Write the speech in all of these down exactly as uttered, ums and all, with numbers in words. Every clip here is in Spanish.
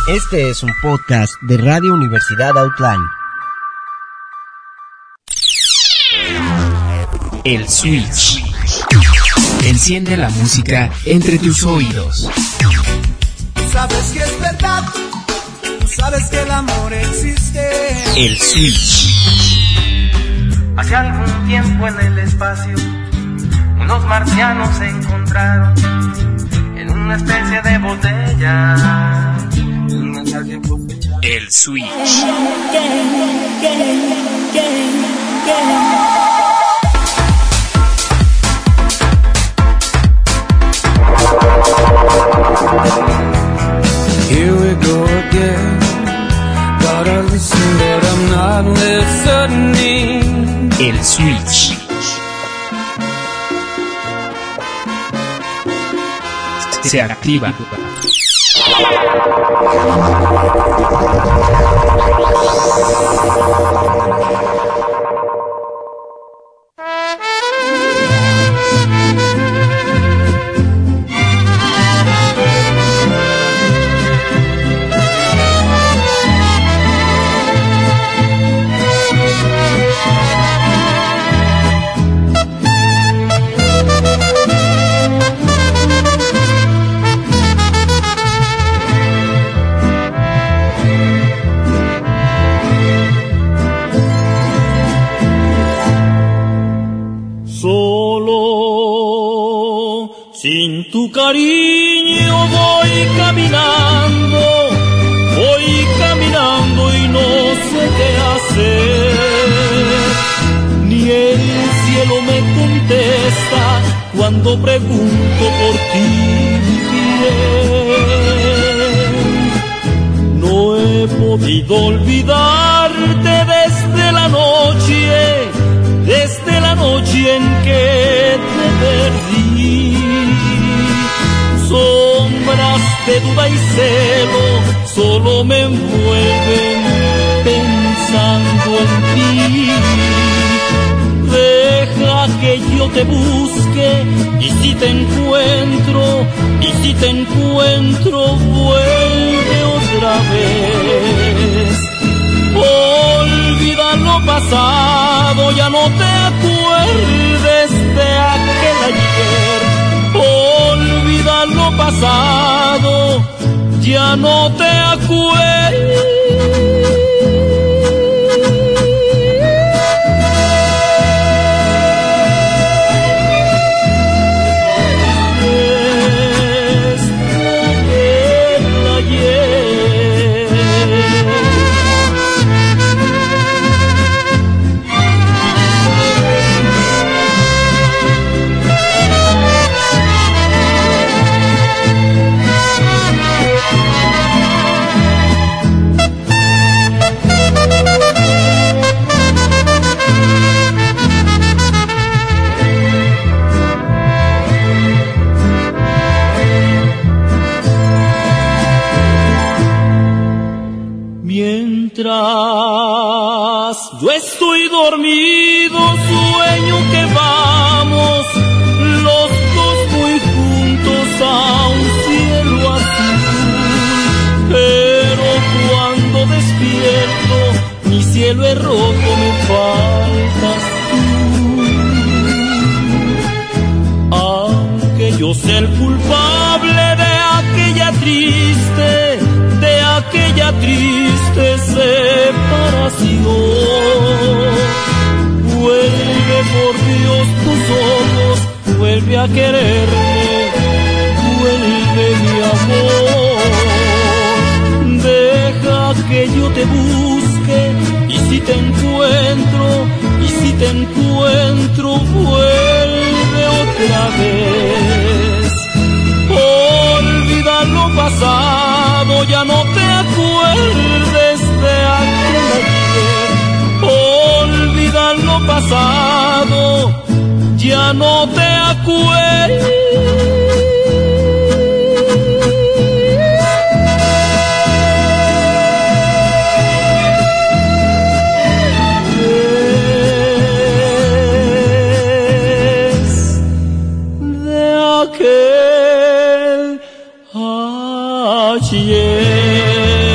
Este es un podcast de Radio Universidad Outline. El Switch. Enciende la música entre tus oídos. Tú sabes que es verdad, tú sabes que el amor existe. El Switch. Hace algún tiempo en el espacio, unos marcianos se encontraron en una especie de botella. El Switch. Here we go again. Gotta listen, but I'm not listening. El Switch. Se activa. Sin tu cariño voy caminando, voy caminando y no sé qué hacer. Ni el cielo me contesta cuando pregunto por ti, mi bien. No he podido olvidarte desde la noche, desde la noche en que te perdí. Sombras de duda y celo solo me envuelven pensando en ti. Deja que yo te busque y si te encuentro, y si te encuentro vuelve otra vez. Olvida lo pasado, ya no te acuerdes de aquel ayer. Olvida lo pasado, ya no te acuerdes. Mientras yo estoy dormido, sueño que vamos los dos muy juntos a un cielo azul. Pero cuando despierto, mi cielo es rojo, me faltas tú. Aunque yo sea el culpable de aquella triste, de aquella triste separación, vuelve por Dios tus ojos, vuelve a quererme, vuelve mi amor. Deja que yo te busque y si te encuentro, y si te encuentro vuelve otra vez. Olvida lo pasado, ya no te acuerdes de aquel ayer. Olvida lo pasado, ya no te acuerdes. De aquel ayer.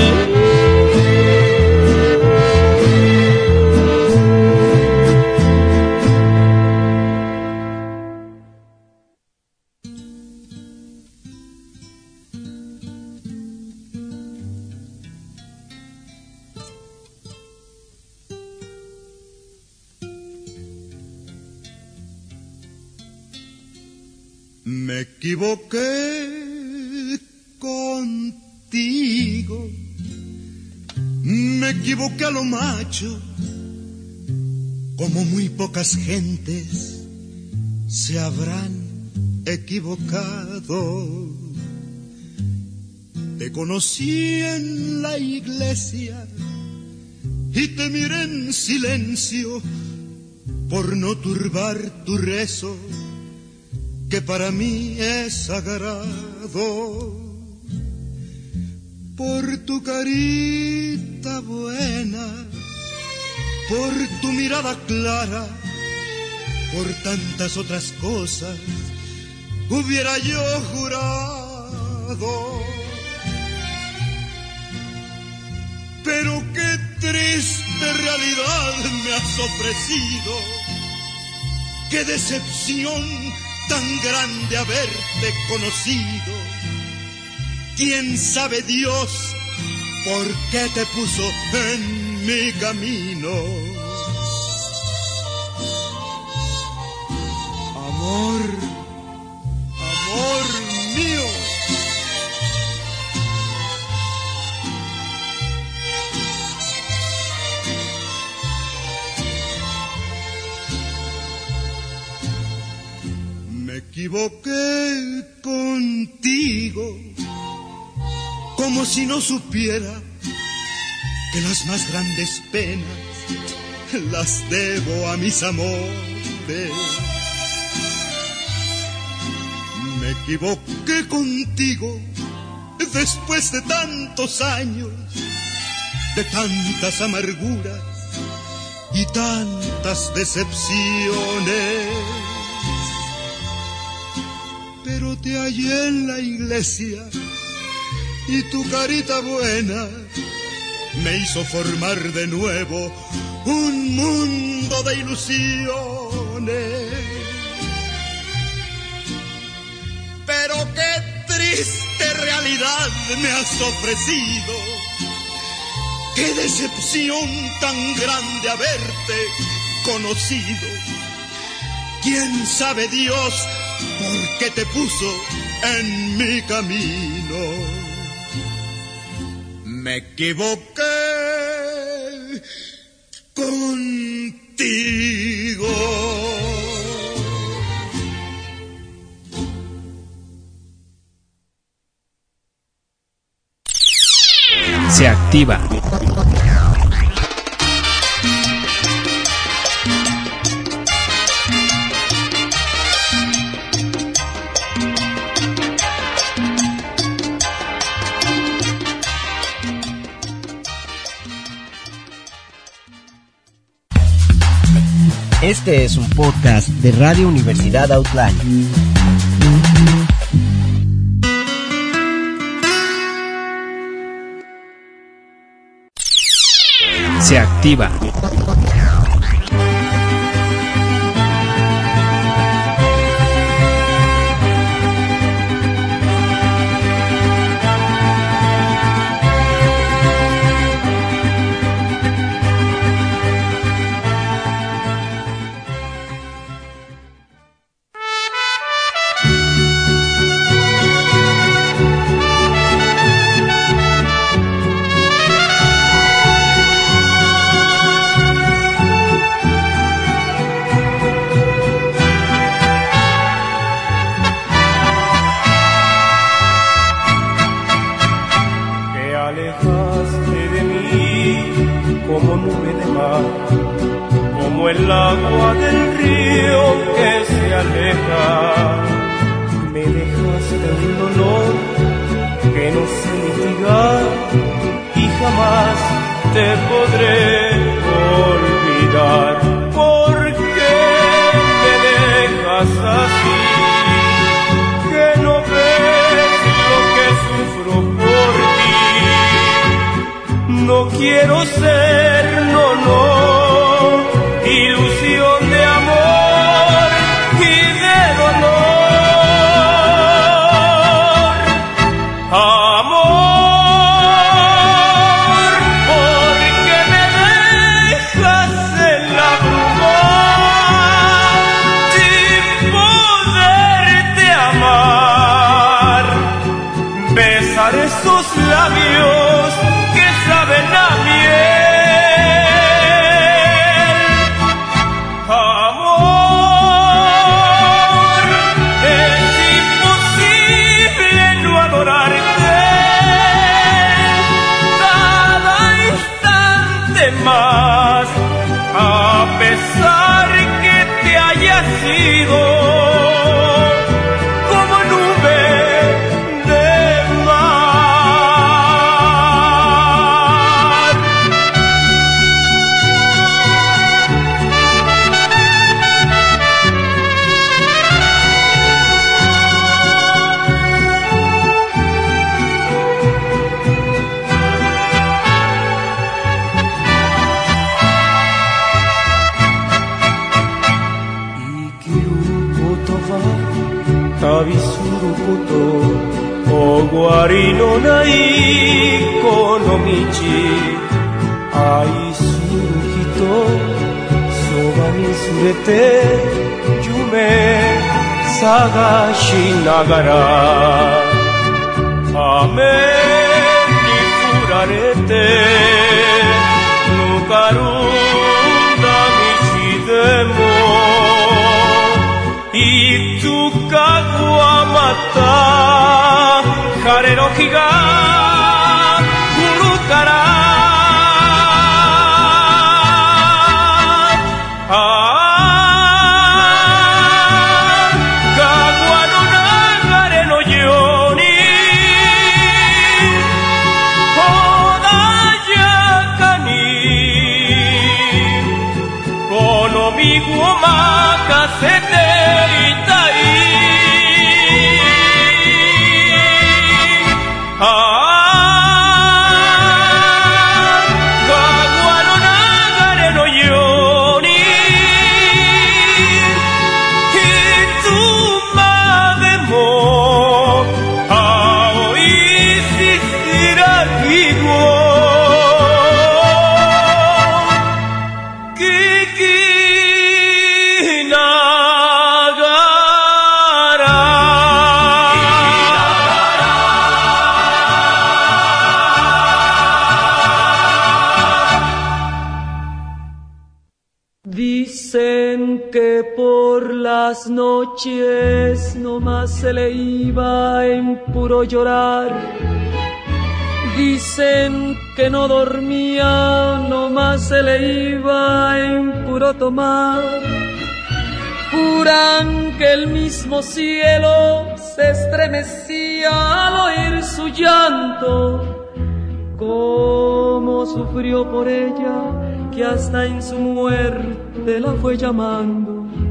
Me equivoqué contigo, me equivoqué a lo macho, como muy pocas gentes se habrán equivocado. Te conocí en la iglesia y te miré en silencio por no turbar tu rezo, que para mí es sagrado. Por tu carita buena, por tu mirada clara, por tantas otras cosas hubiera yo jurado. Pero qué triste realidad me has ofrecido, qué decepción tan grande haberte conocido. ¿Quién sabe Dios por qué te puso en mi camino? Amor, amor mío. Me equivoqué contigo, como si no supiera que las más grandes penas las debo a mis amores. Me equivoqué contigo después de tantos años, de tantas amarguras y tantas decepciones. Pero te hallé en la iglesia y tu carita buena me hizo formar de nuevo un mundo de ilusiones. Pero qué triste realidad me has ofrecido, qué decepción tan grande haberte conocido. ¿Quién sabe Dios por qué te puso en mi camino? Me equivoqué contigo. Se activa. Este es un podcast de Radio Universidad Outline. Se activa. Amar besar esos labios que saben a miel. Amor, es imposible no adorarte cada instante más, a pesar que te hayas ido. Tabisurukuto Owari no nai kono michi Aisuru hito soba ni surete Yume sagashi nagara Ame ni furarete Nukarunda michi demo Itsuka mata Hare no hi ga furu kara Kawa no nagare no yoni Odayaka ni Kono migu o makasete itai Las noches nomás se le iba en puro llorar. Dicen que no dormía, nomás se le iba en puro tomar. Juran que el mismo cielo se estremecía al oír su llanto. Cómo sufrió por ella, que hasta en su muerte la fue llamando.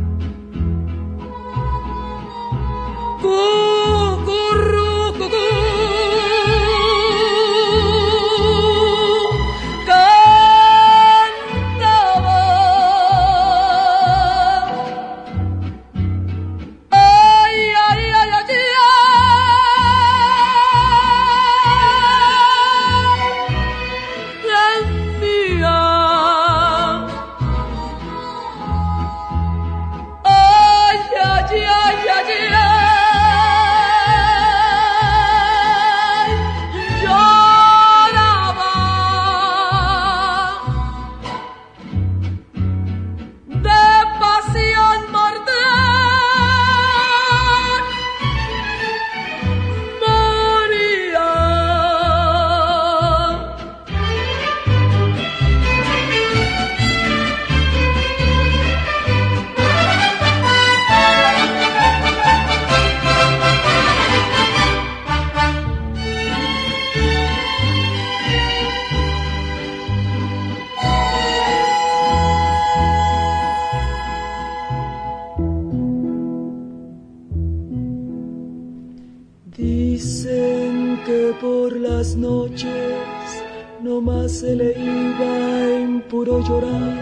Dicen que por las noches nomás se le iba en puro llorar.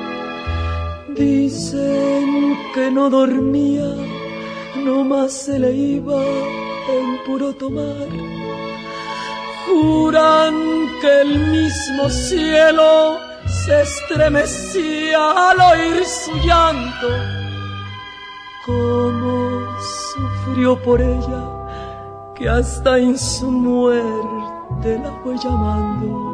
Dicen que no dormía, nomás se le iba en puro tomar. Juran que el mismo cielo se estremecía al oír su llanto. Cómo sufrió por ella, que hasta en su muerte la fue llamando.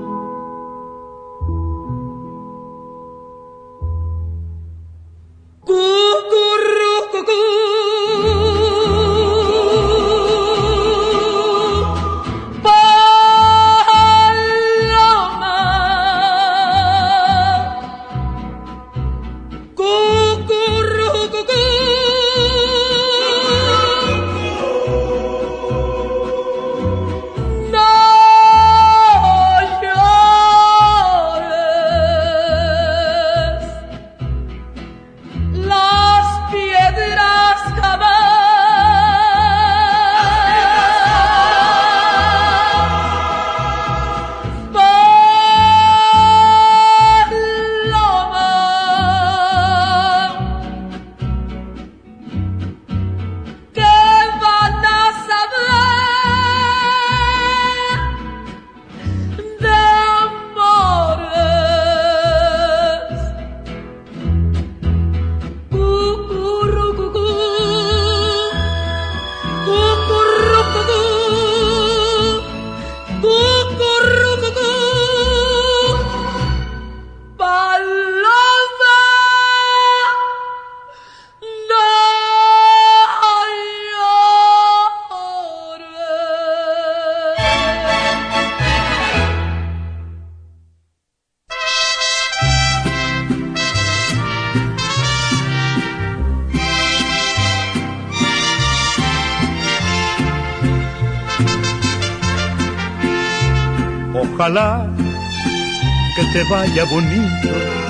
Ojalá que te vaya bonito,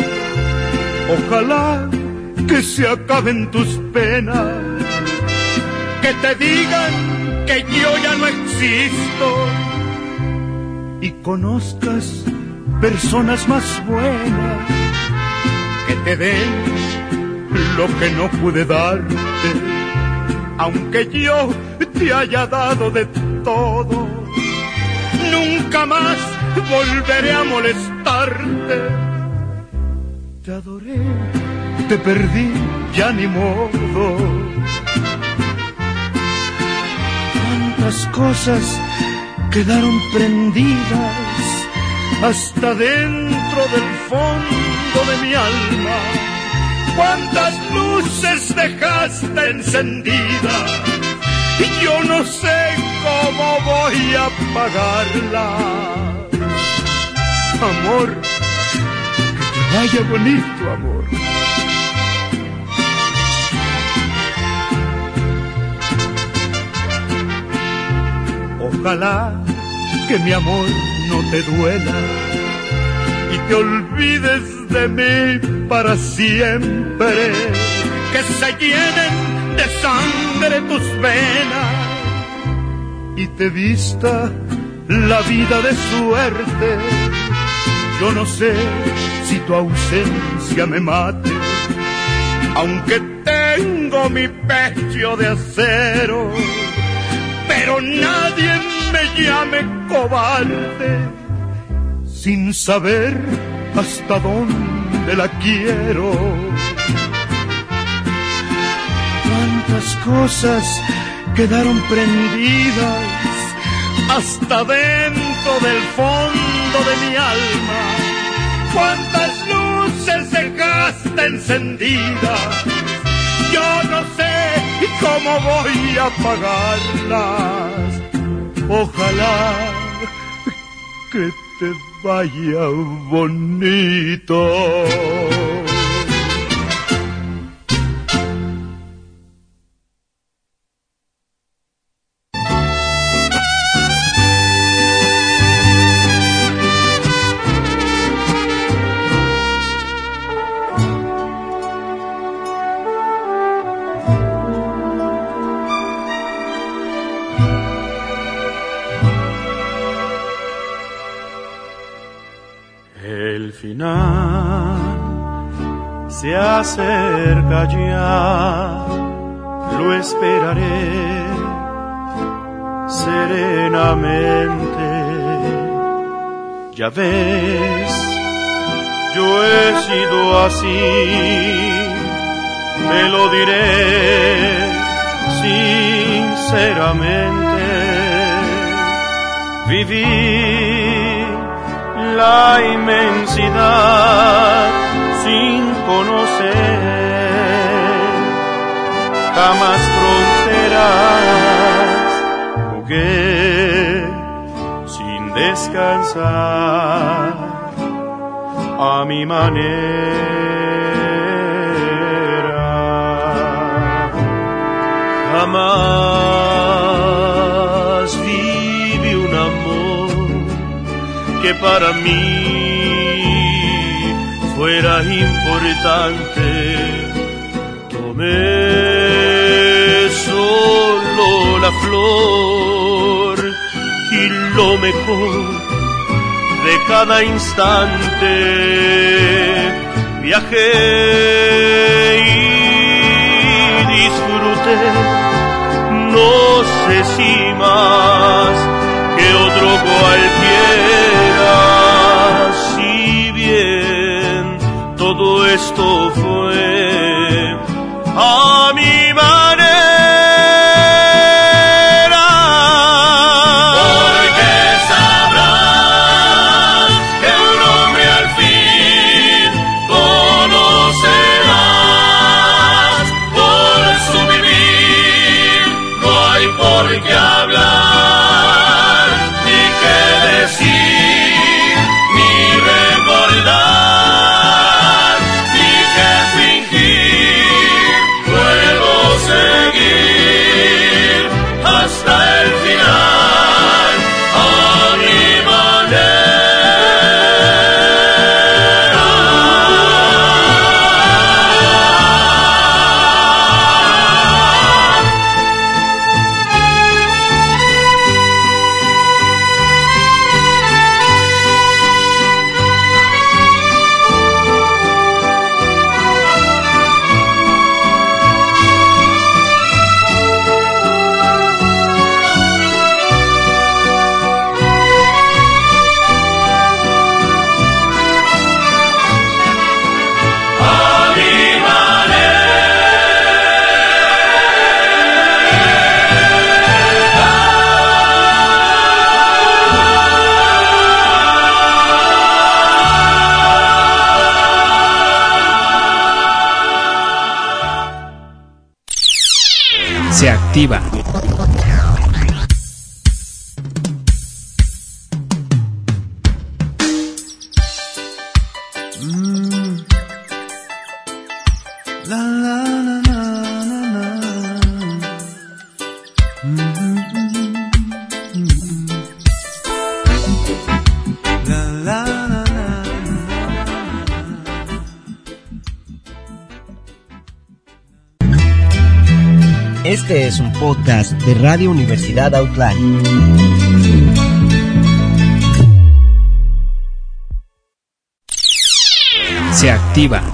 ojalá que se acaben tus penas, que te digan que yo ya no existo y conozcas personas más buenas que te den lo que no pude darte, aunque yo te haya dado de todo. Nunca más volveré a molestarte. Te adoré, te perdí, ya ni modo. Cuántas cosas quedaron prendidas hasta dentro del fondo de mi alma. Cuántas luces dejaste encendidas y yo no sé cómo voy a apagarla. Amor, que te vaya bonito, amor. Ojalá que mi amor no te duela y te olvides de mí para siempre, que se llenen de sangre tus venas y te vista la vida de suerte. Yo no sé si tu ausencia me mate, aunque tengo mi pecho de acero, pero nadie me llame cobarde sin saber hasta dónde la quiero. Cuántas cosas quedaron prendidas hasta dentro del fondo de mi alma. Cuántas luces dejaste encendidas, yo no sé cómo voy a apagarlas. Ojalá que te vaya bonito. Se acerca ya, lo esperaré serenamente. Ya ves, yo he sido así, te lo diré sinceramente. Viví la inmensidad sin conocer jamás fronteras, jugué sin descansar a mi manera. Jamás viví un amor que para mí fuera importante. Tomé solo la flor y lo mejor de cada instante. Viajé y disfruté, no sé si más que otro cualquiera. Si bien todo esto fue a mi manera, porque sabrás que un hombre al fin conocerás. Por su vivir no hay por qué hablar, ni qué decir, ni recordar, ni qué fingir. Puedo seguir hasta el final a mi manera. Se activa. Mm. La la la la la la. Mm-hmm. Mm-hmm. La la la la. Este es un podcast de Radio Universidad Outline. Se activa.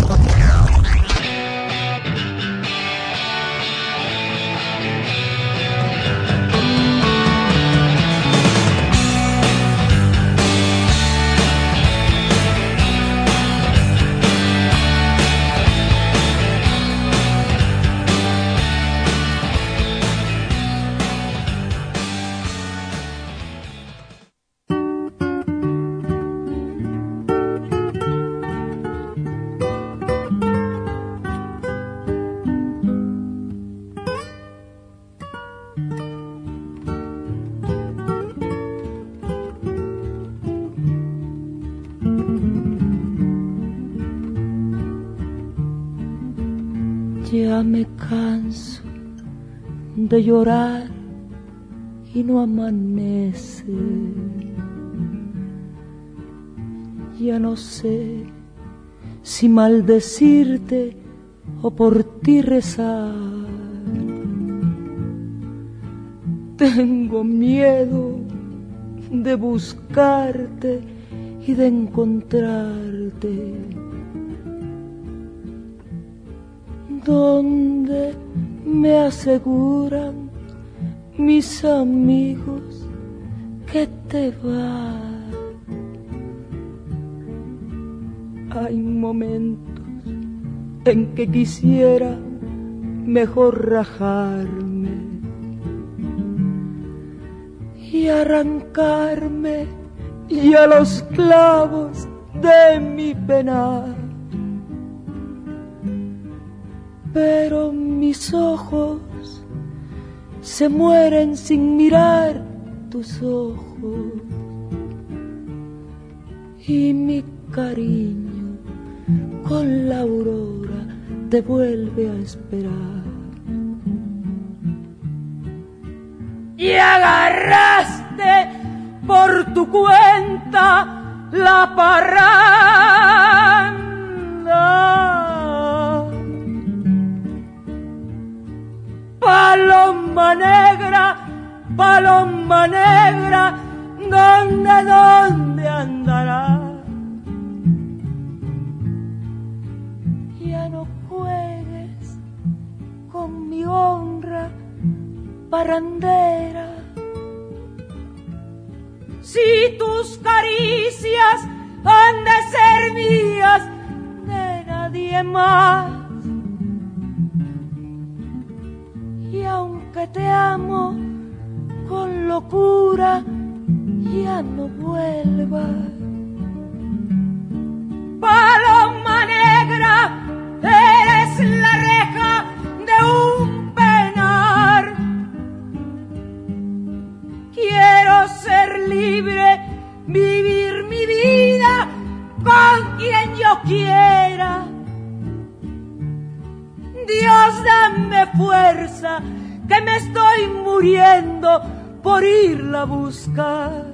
Ya me canso de llorar y no amanece. Ya no sé si maldecirte o por ti rezar. Tengo miedo de buscarte y de encontrarte donde me aseguran mis amigos que te vas. Hay momentos en que quisiera mejor rajarme y y arrancarme y a los clavos de mi penar. Pero mis ojos se mueren sin mirar tus ojos, y mi cariño con la aurora te vuelve a esperar. Y agarraste por tu cuenta la parranda, paloma negra, paloma negra, ¿dónde, dónde andará? Ya no juegues con mi honra parrandera. Si tus caricias han de ser mías, de nadie más. Y aunque te amo con locura, ya no vuelvas. Paloma negra, eres la reja de un penar. Quiero ser libre, vivir mi vida con quien yo quiera. Dios, dame fuerza, que me estoy muriendo por irla a buscar.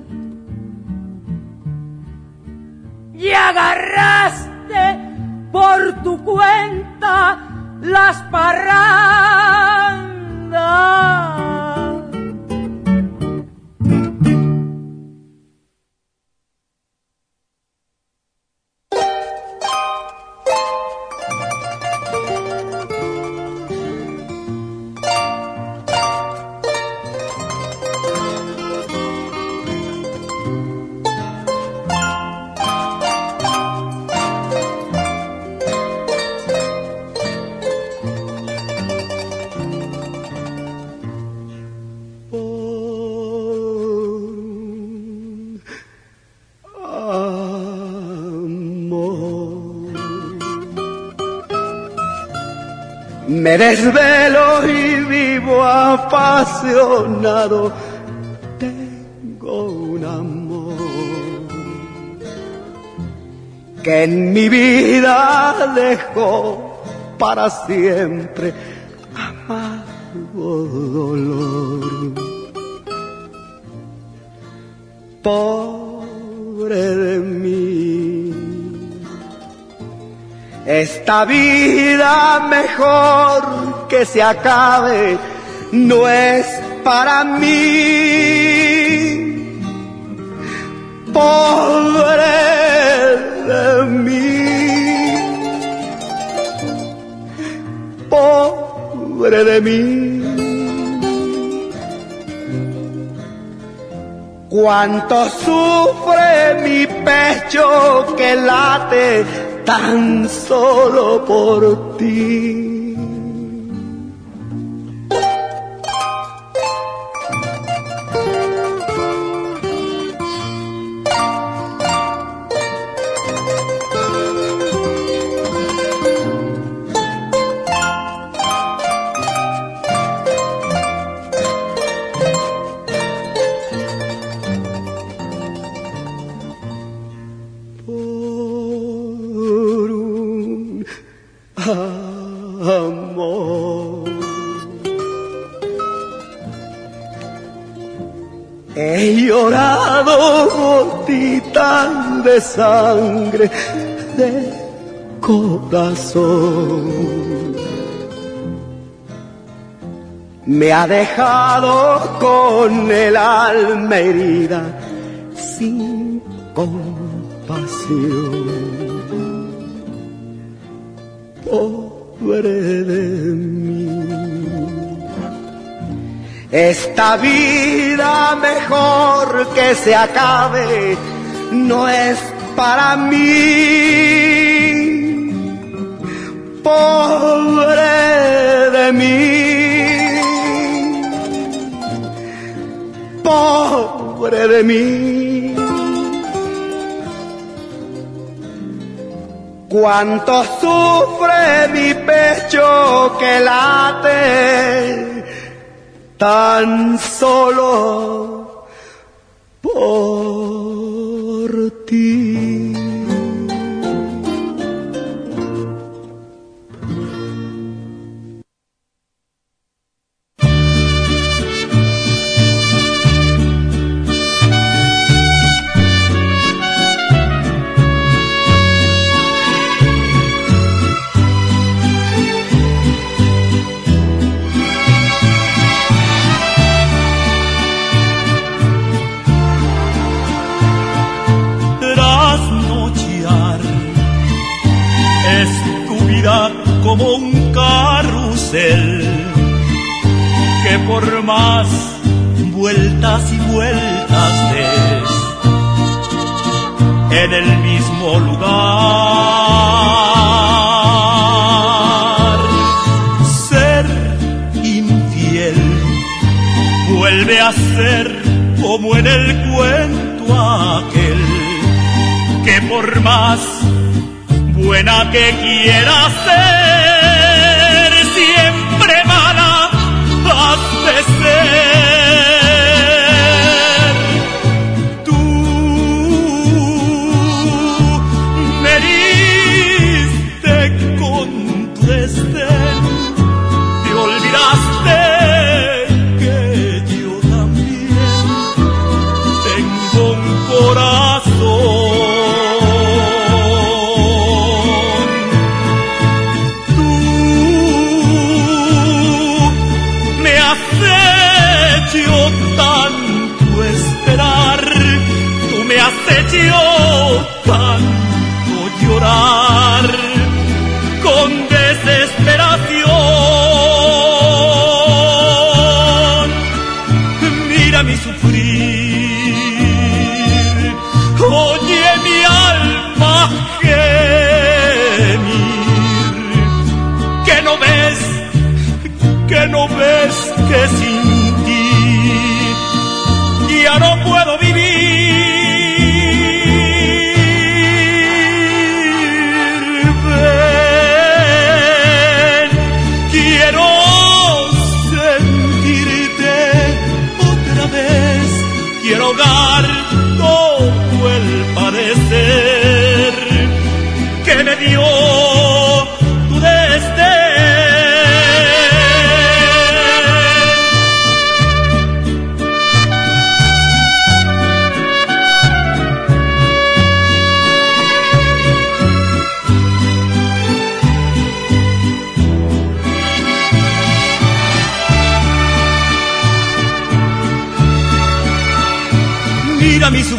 Y agarraste por tu cuenta las parrandas. Me desvelo y vivo apasionado. Tengo un amor que en mi vida dejó para siempre amargo dolor. Pobre de mí, esta vida mejor que se acabe no es para mí. Pobre de mí, pobre de mí. Cuánto sufre mi pecho que late tan solo por ti. Amor, he llorado gotitas de sangre de corazón. Me ha dejado con el alma herida sin compasión. Pobre de mí, esta vida mejor que se acabe no es para mí. Pobre de mí, pobre pobre de mí. Cuánto sufre mi pecho que late tan solo por ti. Como un carrusel que por más vueltas y vueltas des en el mismo lugar, ser infiel vuelve a ser como en el cuento aquel que por más buena que quiera ser, siempre mala has de ser. Tú me heriste con tu desdén, te olvidaste que yo también tengo un corazón. Tanto esperar, tú me has hecho tanto llorar con desesperación. Mira mi sufrir, oye mi alma gemir, que no ves, que no ves que sin ya no puedo vivir. Ven, quiero sentirte otra vez, quiero ahogar todo el padecer que me dio tu desdén. Mira mi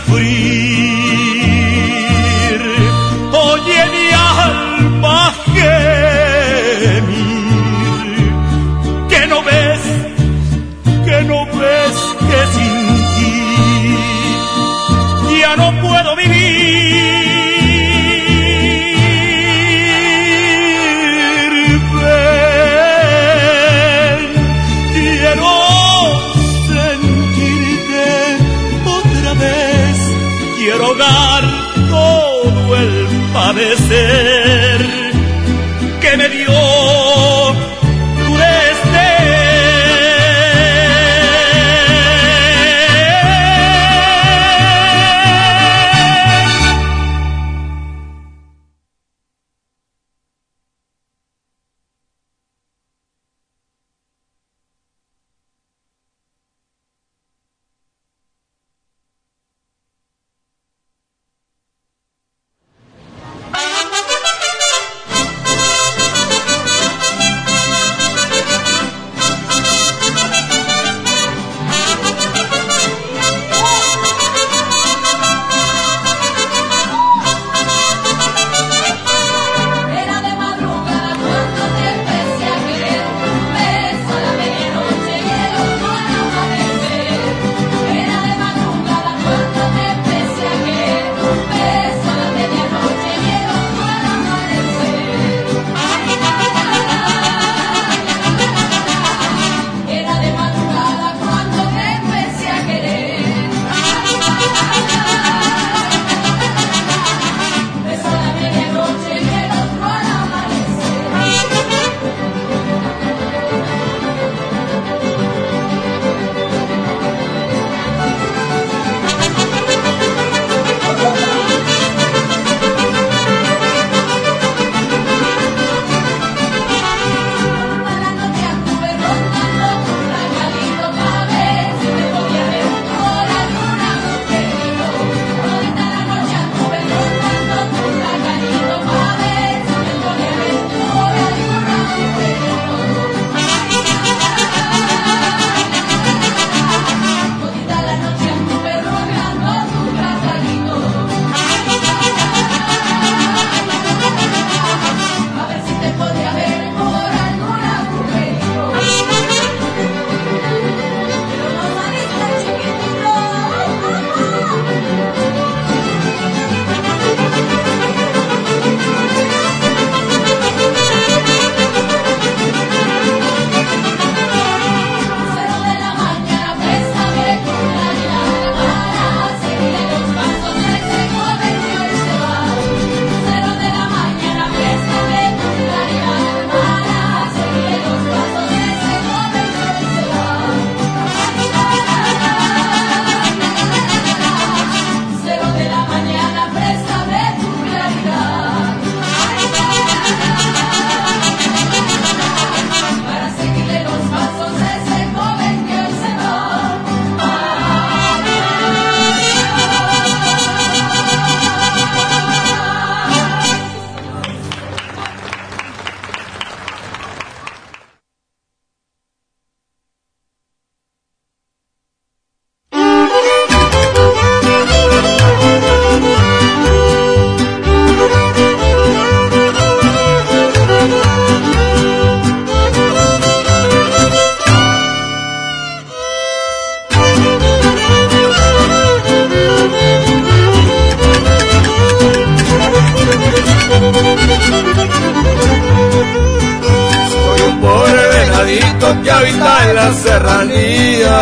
sufrir, oye mi alma gemir, que no ves, que no ves que sin ti ya no puedo vivir. Ven, quiero sentirte otra vez, quiero ahogar todo el padecer que me dio tu desdén. la serranía.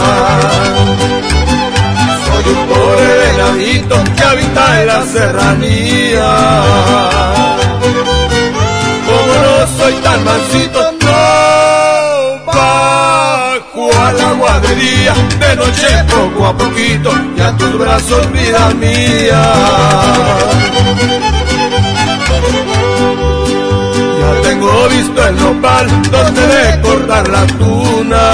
Soy un pobre venadito que habita en la serranía. Como no soy tan mansito, no bajo al agua de día, de noche poco a poquito, y a tus brazos, vida mía. Ya tengo visto el nopal donde de cortar la tuna.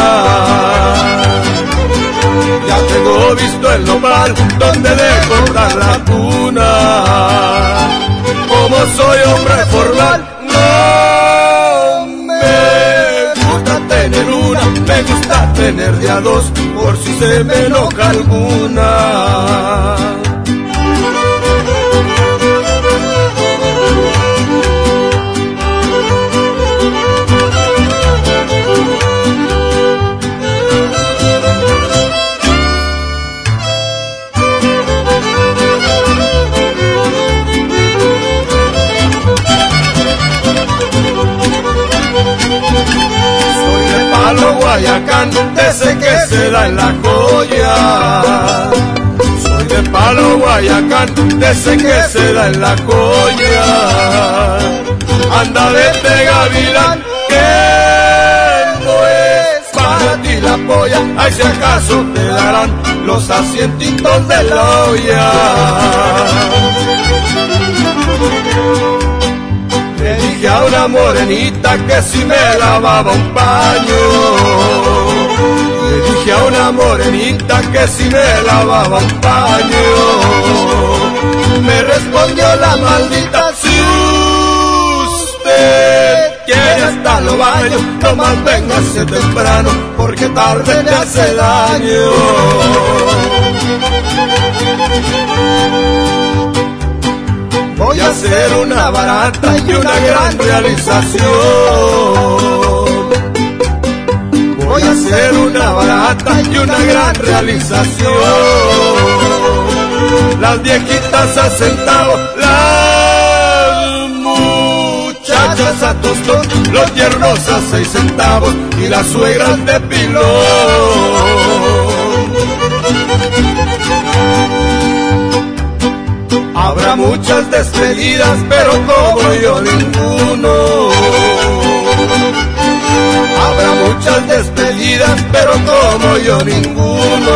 Ya tengo visto el nopal donde de cortar la tuna. Como soy hombre formal, no me gusta tener una, me gusta tener de a dos, por si se me enoja alguna. Guayacán, de ese que se da en la joya. Soy de Palo Guayacán, de ese que se da en la joya. Anda vete gavilán, que no es para ti la polla. Ay, si acaso te darán los asientitos de la olla. Le dije a una morenita que si me lavaba un paño. Le dije a una morenita que si me lavaba un paño. Me respondió la maldita: si usted quiere hasta lo baño, nomás véngase temprano, porque tarde me hace daño. Voy a hacer una barata y una gran realización. Voy a hacer una barata y una gran realización. Las viejitas a centavo, las muchachas a tostón, los tiernos a seis centavos y las suegras de pilón. Habrá muchas despedidas, pero como yo ninguno. Habrá muchas despedidas, pero como yo ninguno.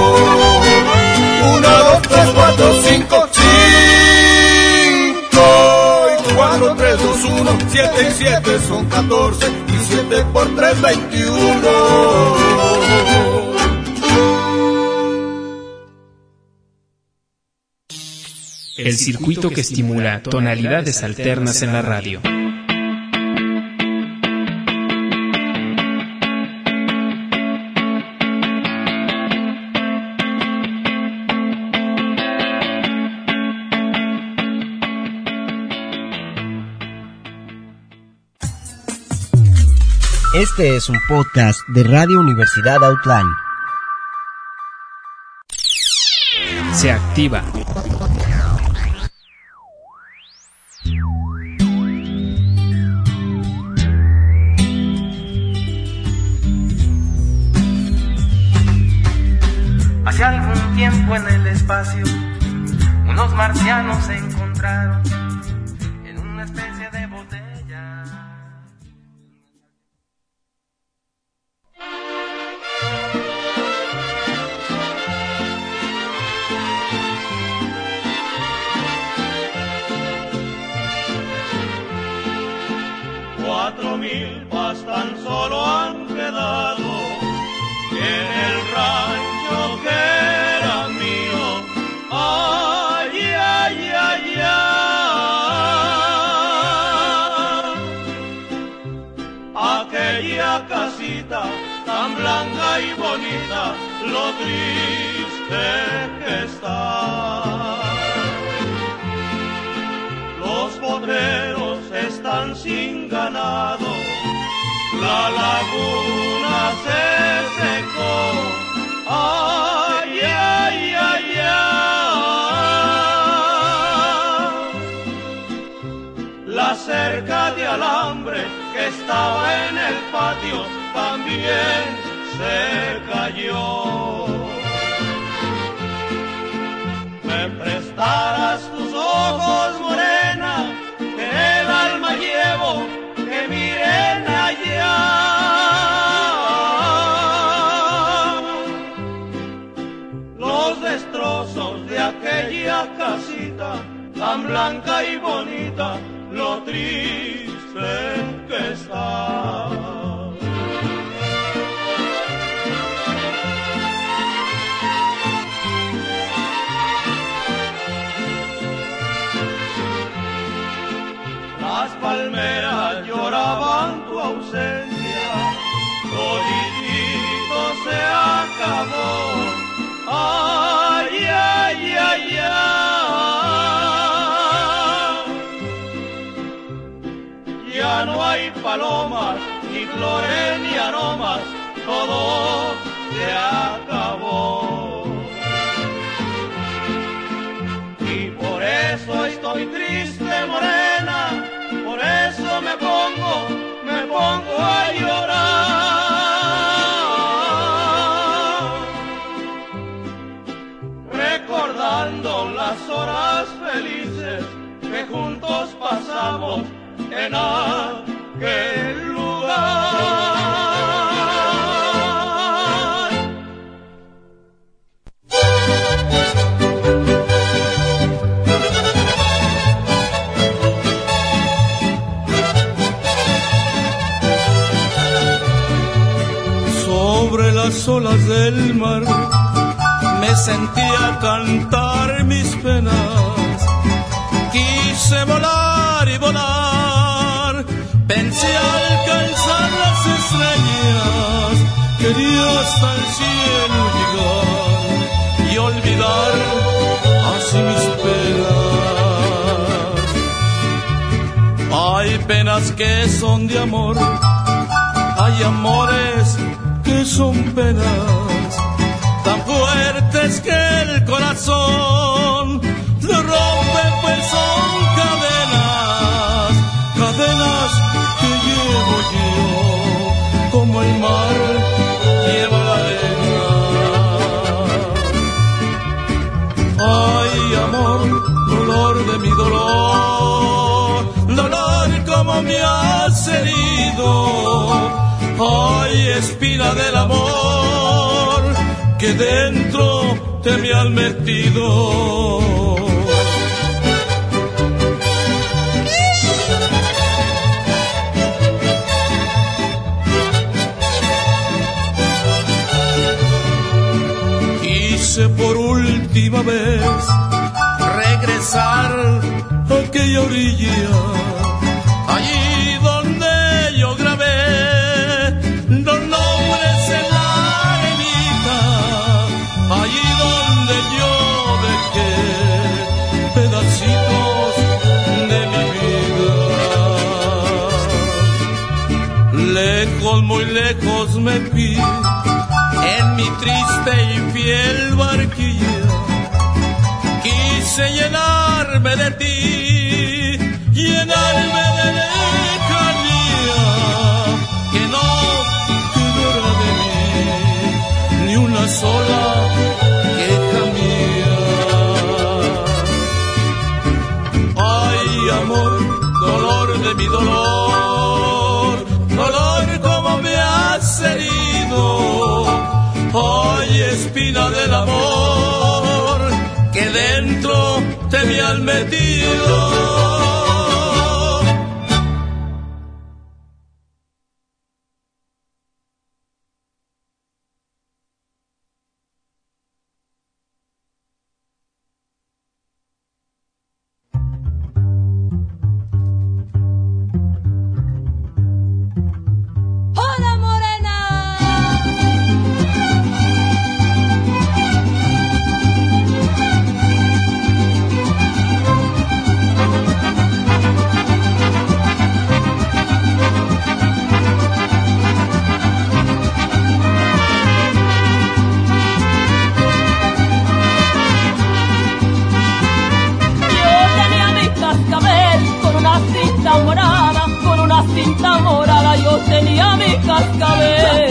Una, dos, tres, cuatro, cinco, cinco y cuatro, tres, dos, uno, siete y siete son catorce y siete por tres, veintiuno. El circuito que estimula tonalidades alternas en la radio. Este es un podcast de Radio Universidad Outline. Se activa. Hace algún tiempo en el espacio, unos marcianos se encontraron en una especie de botella. Cuatro milpas tan solo han quedado en el rancho que era mío. Ay, ay, ay, ay. Aquella casita tan blanca y bonita, lo triste que está. Los potreros están sin ganado, la laguna se secó. Ay, ay, ay, ay. La cerca de alambre que estaba en el patio también se cayó. Me prestarás tus ojos, morena, que el alma llevo, que miren allá. Los destrozos de aquella casita, tan blanca y bonita, lo triste que está. Las palmeras lloraban tu ausencia, toditito se acabó. Ay, ay, ay, ay. Ya no hay palomas, ni flores, ni aromas, todo se acabó. Y por eso estoy triste, morena, por eso me pongo, me pongo a llorar, recordando las horas felices que juntos pasamos en aquel lugar. Sobre las olas del mar me sentía cantar mis penas. Quise volar y volar, pensé alcanzar las estrellas, quería hasta el cielo llegar y olvidar así mis penas. Hay penas que son de amor, hay amores que son penas tan fuertes que el corazón lo rompe, pues son cadenas, cadenas que llevo yo, como el mar lleva la arena. Ay, amor, dolor de mi dolor, dolor como me has herido. Ay, espina del amor que dentro te me han metido. Quise por última vez regresar a aquella orilla, allí donde yo grabé los nombres en la arenita, allí donde yo dejé pedacitos de mi vida. Lejos, muy lejos me fui en mi triste y fiel barquilla. Quise llenarme de ti, llenarme de lejanía, que no quedara de mí ni una sola queja mía. Ay, amor, dolor de mi dolor, dolor como me has herido. Ay, espina del amor que dentro te me han metido. Morena. cinta morada yo tenía mi cascabel.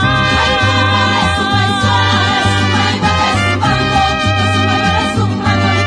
Ay,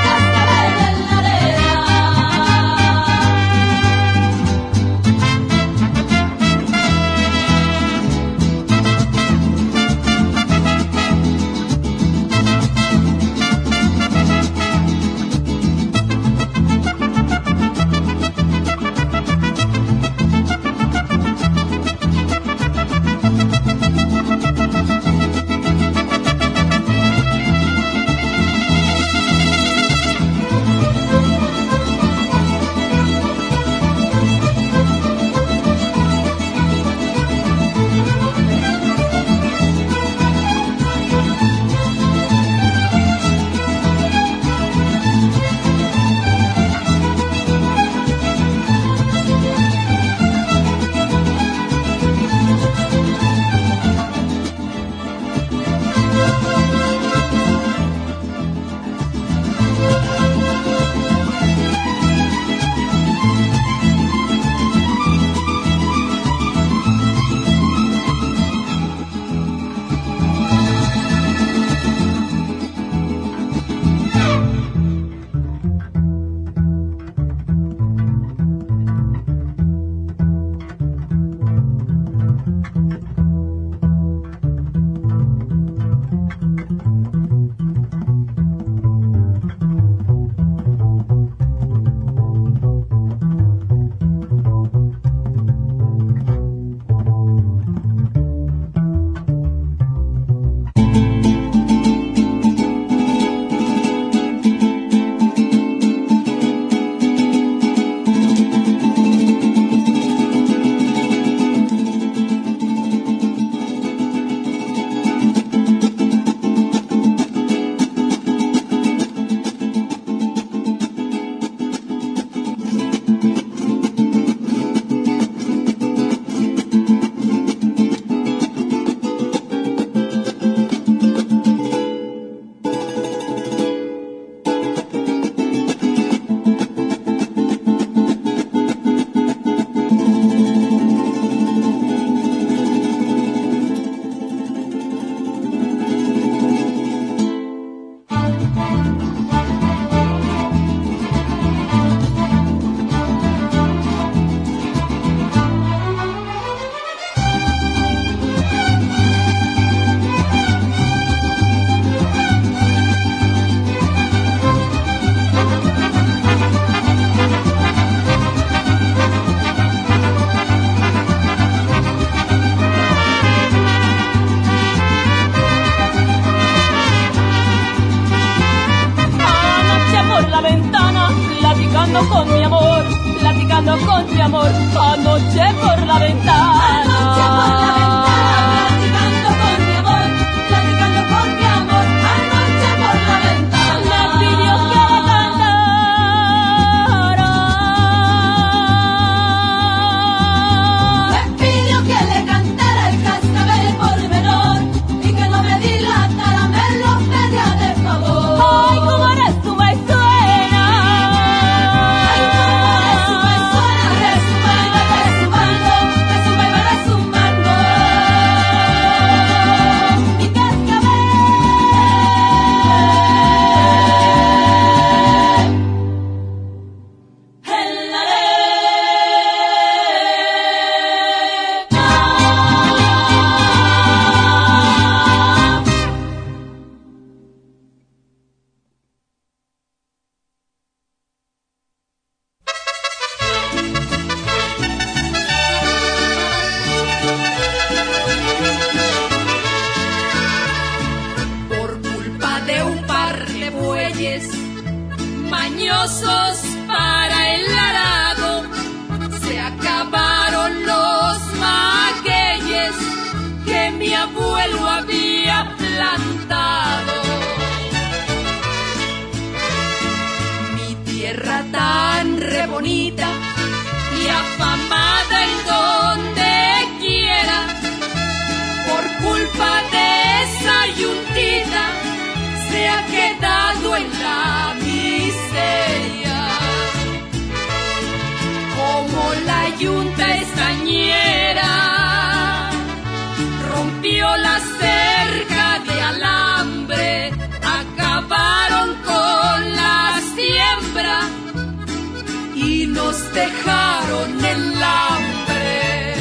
plantado. Mi tierra tan re bonita y afamada en donde quiera, por culpa de esa yuntita se ha quedado en la miseria. Como la yunta estañera rompió la cerca de alambre, acabaron con la siembra y nos dejaron el hambre.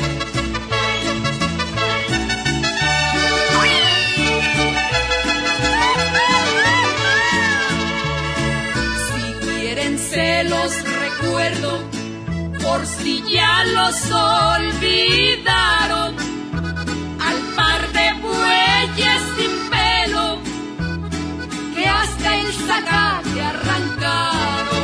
Si quieren se los recuerdo, por si ya los olvidaron, al par de bueyes sin pelo que hasta el zacate arrancaron.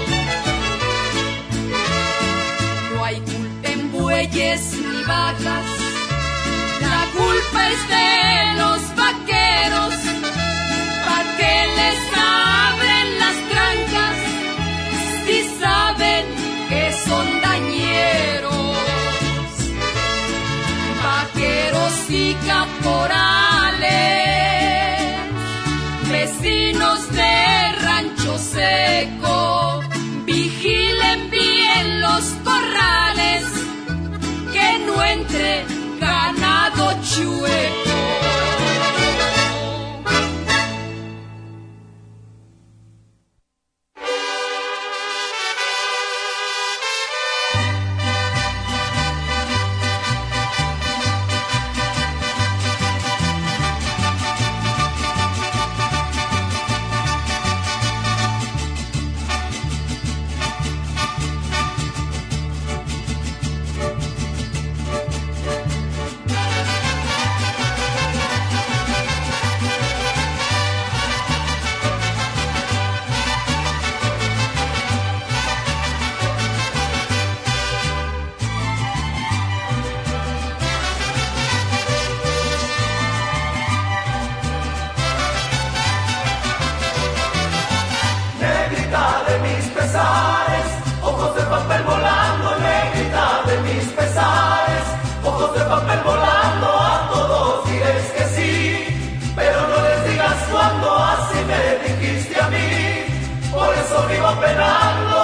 No hay culpa en bueyes ni vacas, la culpa es de los vaqueros, pa' que les abren las trancas si saben que son dañeros. Vaqueros y caporales, vecinos de Rancho Seco, vigilen bien los corrales, que no entre ganado chueco. Ojos de papel volando, negrita de mis pesares. Ojos de papel volando, a todos diles que sí, pero no les digas cuando así me dijiste a mí. Por eso vivo penando.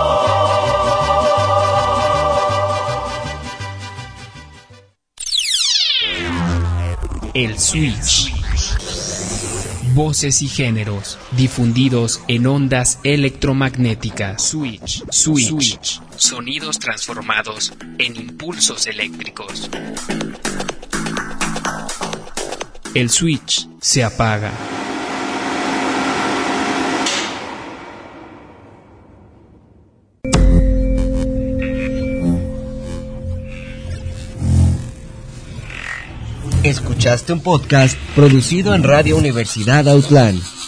El Switch. Voces y géneros difundidos en ondas electromagnéticas. Switch. Switch. Switch. Sonidos transformados en impulsos eléctricos. El switch se apaga. Escuchaste un podcast producido en Radio Universidad Autlán.